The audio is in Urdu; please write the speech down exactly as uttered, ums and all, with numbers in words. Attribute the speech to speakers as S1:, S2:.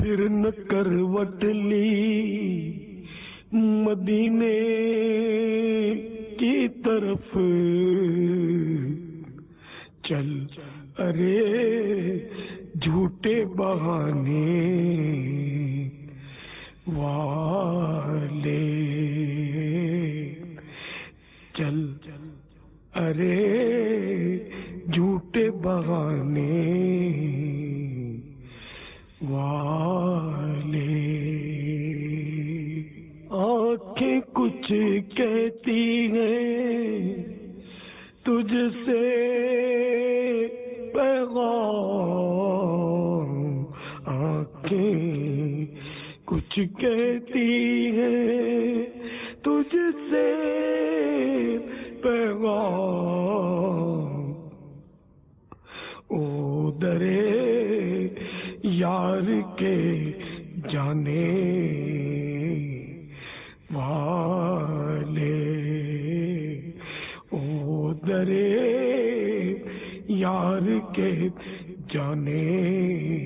S1: پھر نہ کروٹ لی مدینے کی طرف چل، ارے جھوٹے بہانے والے چل، ارے جھوٹے بہانے والے۔ آنکھیں کچھ کہتی ہیں تجھ سے پیغام، آنکھیں کچھ کہتی ہیں تجھ سے پیغام، او درے یار کے جانے والے، او درے یار کے جانے